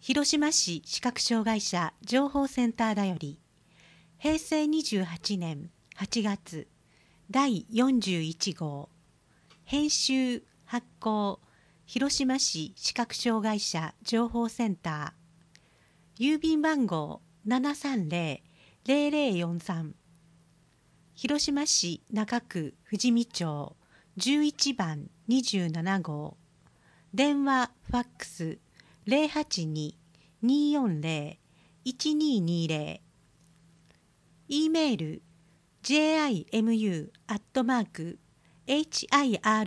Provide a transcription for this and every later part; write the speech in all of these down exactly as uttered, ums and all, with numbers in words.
広島市視覚障害者情報センターだよりへいせいにじゅうはちねんはちがつだいよんじゅういちごう編集発行広島市視覚障害者情報センター郵便番号 ななさんぜろ ぜろぜろよんさん 広島市中区富士見町じゅういちばんにじゅうななごう電話ファックス ゼロはちに にーよんゼロ いちにーにーゼロ E メール ジェイアイエムユー アットマーク ヒロシマ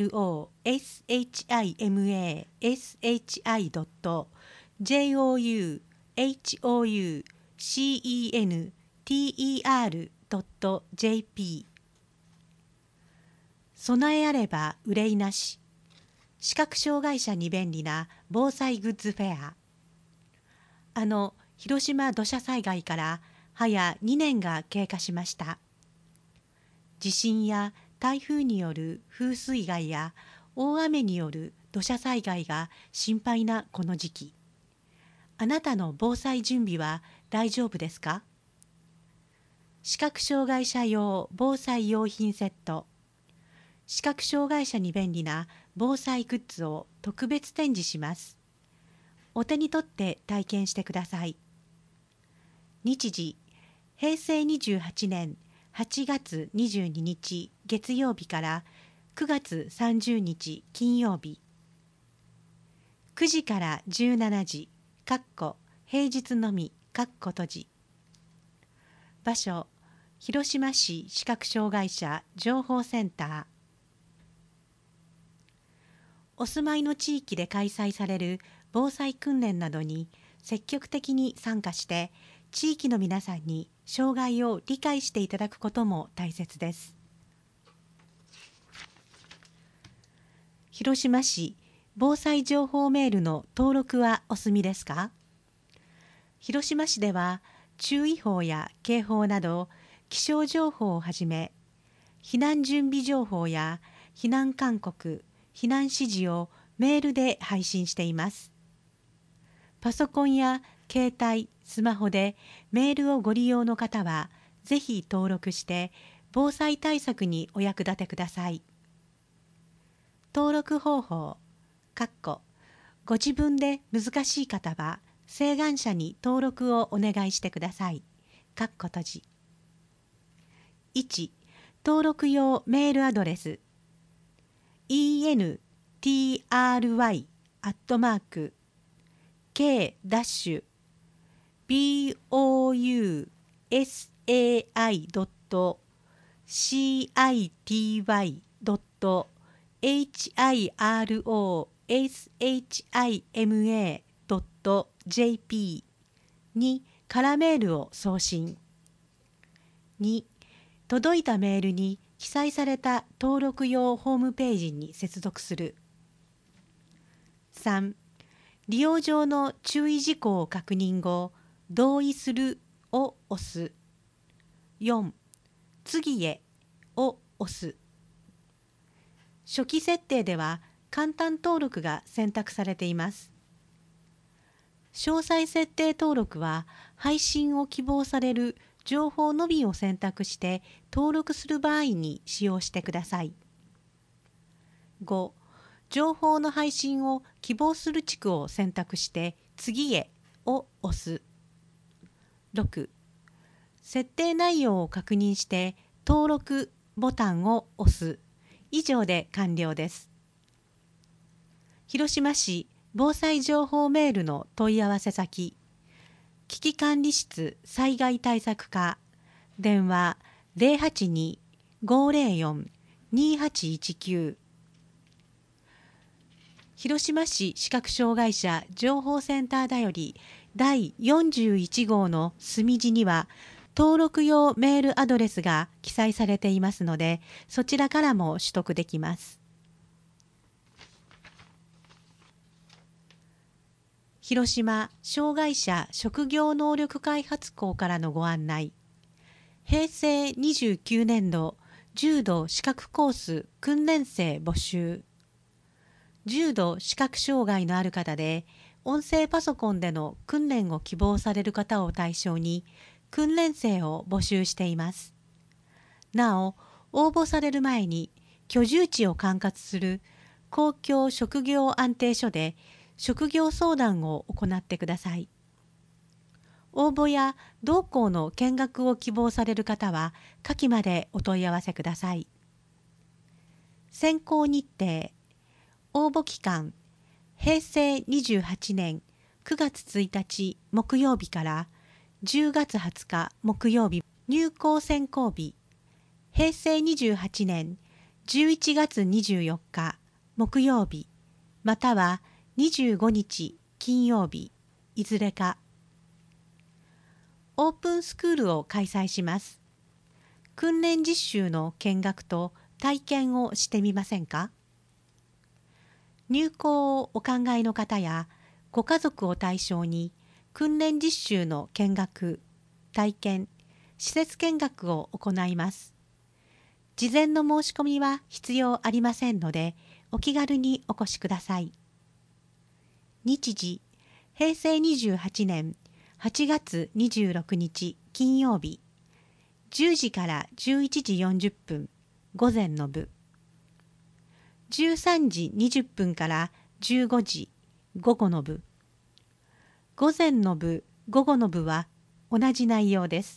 ドット ジョホー ドット ジェーピー 備えあれば憂いなし視覚障害者に便利な防災グッズフェア。あの広島土砂災害から早にねんが経過しました。地震や台風による風水害や大雨による土砂災害が心配なこの時期。あなたの防災準備は大丈夫ですか？視覚障害者用防災用品セット。視覚障害者に便利な防災グッズを特別展示します。お手に取って体験してください。日時、へいせいにじゅうはちねんはちがつにじゅうににち月曜日からくがつさんじゅうにち金曜日。くじからじゅうしちじ、かっこ平日のみ、かっこ閉じ。場所、広島市視覚障害者情報センター。お住まいの地域で開催される防災訓練などに積極的に参加して地域の皆さんに障害を理解していただくことも大切です。広島市防災情報メールの登録はお済みですか？広島市では注意報や警報など気象情報をはじめ避難準備情報や避難勧告避難指示をメールで配信しています。パソコンや携帯、スマホでメールをご利用の方は、ぜひ登録して防災対策にお役立てください。登録方法、かっこご自分で難しい方は、請願者に登録をお願いしてください。かっこ閉じ。いち. 登録用メールアドレスイーエヌティーアールワイ アットマーク ケー ビー オー ユー エス エー アイ ドット シー アイ ティー ワイ ドット エイチ アイ アール オー エス エイチ アイ エム エー ドット ジェーピー に空メールを送信。に. 届いたメールに記載された登録用ホームページに接続する。さん. 利用上の注意事項を確認後、同意するを押す。よん. 次へを押す。初期設定では簡単登録が選択されています。詳細設定登録は配信を希望される情報のみを選択して登録する場合に使用してください。ご. 情報の配信を希望する地区を選択して次へを押す。ろく. 設定内容を確認して登録ボタンを押す。以上で完了です。広島市防災情報メールの問い合わせ先危機管理室災害対策課電話 ゼロはちに ごゼロよん にはちいちきゅう 広島市視覚障害者情報センターだよりだいよんじゅういちごうの隅地には登録用メールアドレスが記載されていますので、そちらからも取得できます。広島障害者職業能力開発校からのご案内。へいせいにじゅうきゅうねんど重度資格コース訓練生募集。重度視覚障害のある方で音声パソコンでの訓練を希望される方を対象に訓練生を募集しています。なお、応募される前に居住地を管轄する公共職業安定所で職業相談を行ってください。応募や同校の見学を希望される方は下記までお問い合わせください。選考日程、応募期間、へいせいにじゅうはちねんくがつついたち木曜日からじゅうがつはつか木曜日、入校選考日、へいせいにじゅうはちねんじゅういちがつにじゅうよっか木曜日、またはにじゅうごにち金曜日、いずれか。オープンスクールを開催します。訓練実習の見学と体験をしてみませんか？入校をお考えの方やご家族を対象に訓練実習の見学、体験、施設見学を行います。事前の申し込みは必要ありませんので、お気軽にお越しください。日時、へいせいにじゅうはちねんはちがつにじゅうろくにち金曜日、じゅうじからじゅういちじよんじゅっぷん午前の部、じゅうさんじにじゅっぷんからじゅうごじ午後の部、午前の部、午後の部は同じ内容です。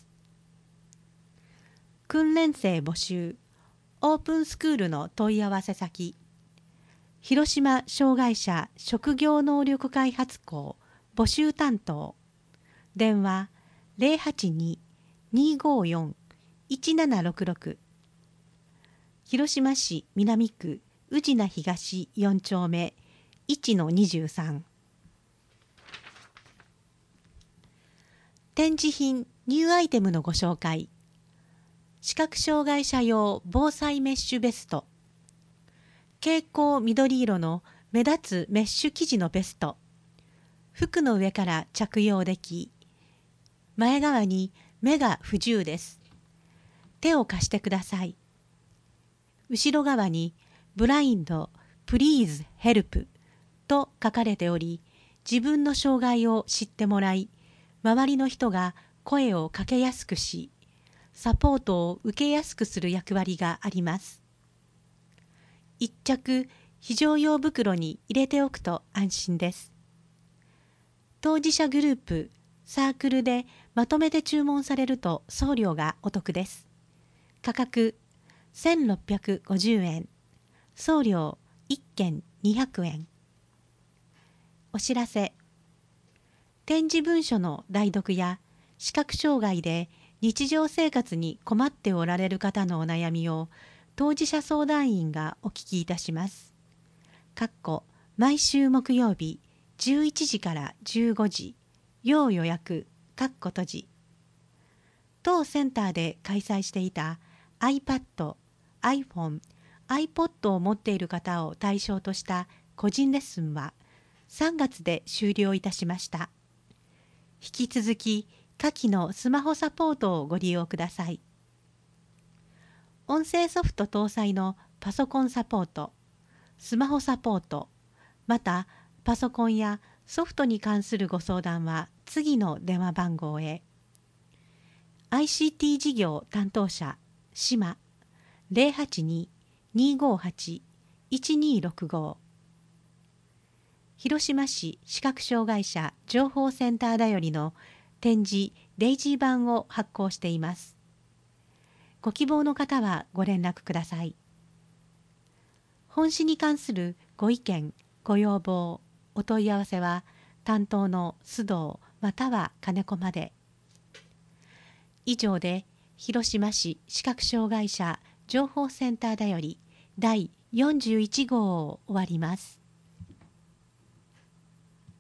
訓練生募集、オープンスクールの問い合わせ先、広島障害者職業能力開発校募集担当、電話 ゼロはちに にーごーよん いちななろくろく、広島市南区宇品東よんちょうめ いちのにじゅうさん。展示品ニューアイテムのご紹介。視覚障害者用防災メッシュベスト、蛍光緑色の目立つメッシュ生地のベスト、服の上から着用でき、前側に目が不自由です。手を貸してください。後ろ側にブラインド、プリーズヘルプと書かれており、自分の障害を知ってもらい、周りの人が声をかけやすくし、サポートを受けやすくする役割があります。一着非常用袋に入れておくと安心です。当事者グループ、サークルでまとめて注文されると送料がお得です。価格せんろっぴゃくごじゅうえん、送料いっけんにひゃくえん。お知らせ。展示文書の代読や視覚障害で日常生活に困っておられる方のお悩みを当事者相談員がお聞きいたします。かっこ毎週木曜日じゅういちじからじゅうごじ、要予約、かっこ閉じ。当センターで開催していた iPad、iPhone、iPod を持っている方を対象とした個人レッスンはさんがつで終了いたしました。引き続き下記のスマホサポートをご利用ください。音声ソフト搭載のパソコンサポート、スマホサポート、またパソコンやソフトに関するご相談は次の電話番号へ。アイシーティー 事業担当者、島 ゼロはちに にーごーはち いちにーろくご。広島市視覚障害者情報センターだよりの展示デイジー版を発行しています。ご希望の方はご連絡ください。本誌に関するご意見、ご要望、お問い合わせは担当の須藤または金子まで。以上で広島市視覚障害者情報センターだよりだいよんじゅういちごうを終わります。